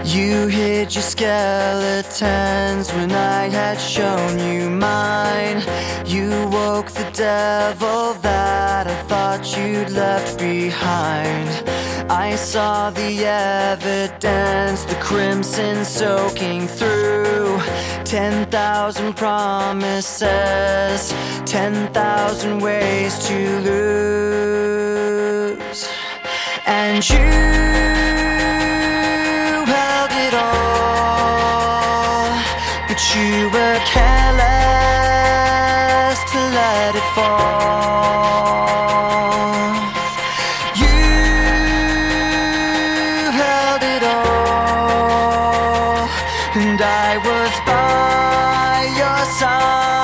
You hid your skeletons when I had shown you mine. You woke the devil that I thought you'd left behind. I saw the evidence, the crimson soaking through. 10,000 promises, 10,000 ways to lose. And you held it all, but you were careless to let it fall. You held it all, and I was by your side.